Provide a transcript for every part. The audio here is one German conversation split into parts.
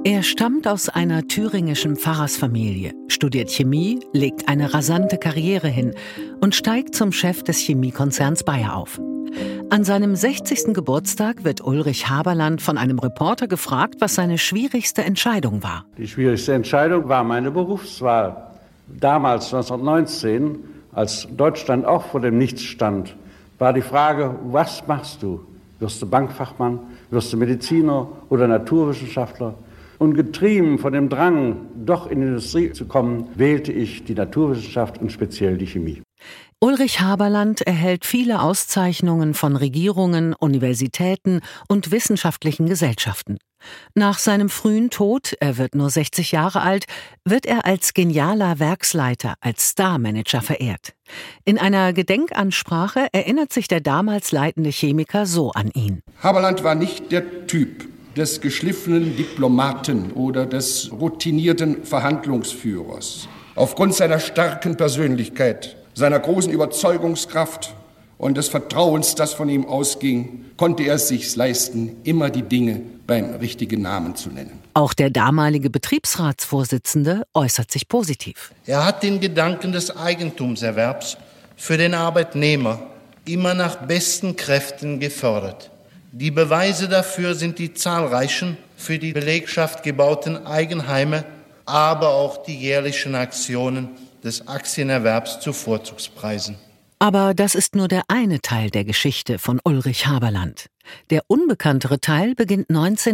Er stammt aus einer thüringischen Pfarrersfamilie, studiert Chemie, legt eine rasante Karriere hin und steigt zum Chef des Chemiekonzerns Bayer auf. An seinem 60. Geburtstag wird Ulrich Haberlandt von einem Reporter gefragt, was seine schwierigste Entscheidung war. Die schwierigste Entscheidung war meine Berufswahl. Damals, 1919, als Deutschland auch vor dem Nichts stand, war die Frage, was machst du? Wirst du Bankfachmann, wirst du Mediziner oder Naturwissenschaftler? Und getrieben von dem Drang, doch in die Industrie zu kommen, wählte ich die Naturwissenschaft und speziell die Chemie. Ulrich Haberlandt erhält viele Auszeichnungen von Regierungen, Universitäten und wissenschaftlichen Gesellschaften. Nach seinem frühen Tod, er wird nur 60 Jahre alt, wird er als genialer Werksleiter, als Starmanager verehrt. In einer Gedenkansprache erinnert sich der damals leitende Chemiker so an ihn. Haberlandt war nicht der Typ des geschliffenen Diplomaten oder des routinierten Verhandlungsführers. Aufgrund seiner starken Persönlichkeit, seiner großen Überzeugungskraft und des Vertrauens, das von ihm ausging, konnte er es sich leisten, immer die Dinge beim richtigen Namen zu nennen. Auch der damalige Betriebsratsvorsitzende äußert sich positiv. Er hat den Gedanken des Eigentumserwerbs für den Arbeitnehmer immer nach besten Kräften gefördert. Die Beweise dafür sind die zahlreichen für die Belegschaft gebauten Eigenheime, aber auch die jährlichen Aktionen des Aktienerwerbs zu Vorzugspreisen. Aber das ist nur der eine Teil der Geschichte von Ulrich Haberlandt. Der unbekanntere Teil beginnt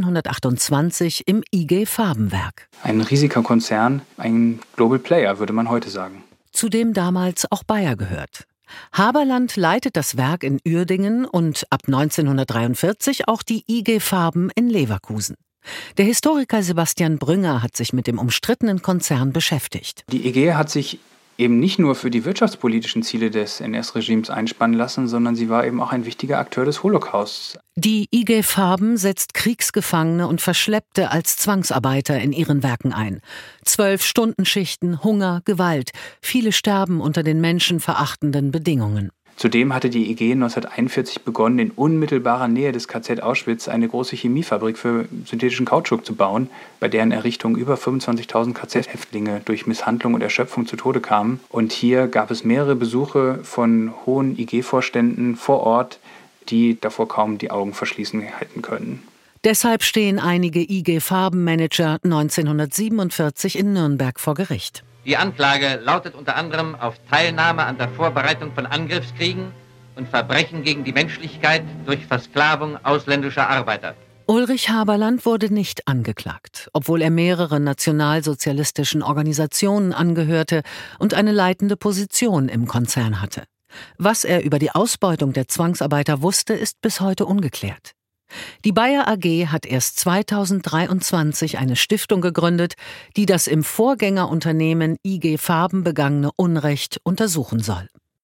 1928 im IG Farbenwerk. Ein riesiger Konzern, ein Global Player, würde man heute sagen. Zu dem damals auch Bayer gehört. Haberlandt leitet das Werk in Uerdingen und ab 1943 auch die IG Farben in Leverkusen. Der Historiker Sebastian Brünger hat sich mit dem umstrittenen Konzern beschäftigt. Die IG hat sich eben nicht nur für die wirtschaftspolitischen Ziele des NS-Regimes einspannen lassen, sondern sie war eben auch ein wichtiger Akteur des Holocausts. Die IG Farben setzt Kriegsgefangene und Verschleppte als Zwangsarbeiter in ihren Werken ein. 12-Stunden-Schichten, Hunger, Gewalt. Viele sterben unter den menschenverachtenden Bedingungen. Zudem hatte die IG 1941 begonnen, in unmittelbarer Nähe des KZ Auschwitz eine große Chemiefabrik für synthetischen Kautschuk zu bauen, bei deren Errichtung über 25.000 KZ-Häftlinge durch Misshandlung und Erschöpfung zu Tode kamen. Und hier gab es mehrere Besuche von hohen IG-Vorständen vor Ort, die davor kaum die Augen verschließen hätten können. Deshalb stehen einige IG-Farbenmanager 1947 in Nürnberg vor Gericht. Die Anklage lautet unter anderem auf Teilnahme an der Vorbereitung von Angriffskriegen und Verbrechen gegen die Menschlichkeit durch Versklavung ausländischer Arbeiter. Ulrich Haberlandt wurde nicht angeklagt, obwohl er mehreren nationalsozialistischen Organisationen angehörte und eine leitende Position im Konzern hatte. Was er über die Ausbeutung der Zwangsarbeiter wusste, ist bis heute ungeklärt. Die Bayer AG hat erst 2023 eine Stiftung gegründet, die das im Vorgängerunternehmen IG Farben begangene Unrecht untersuchen soll.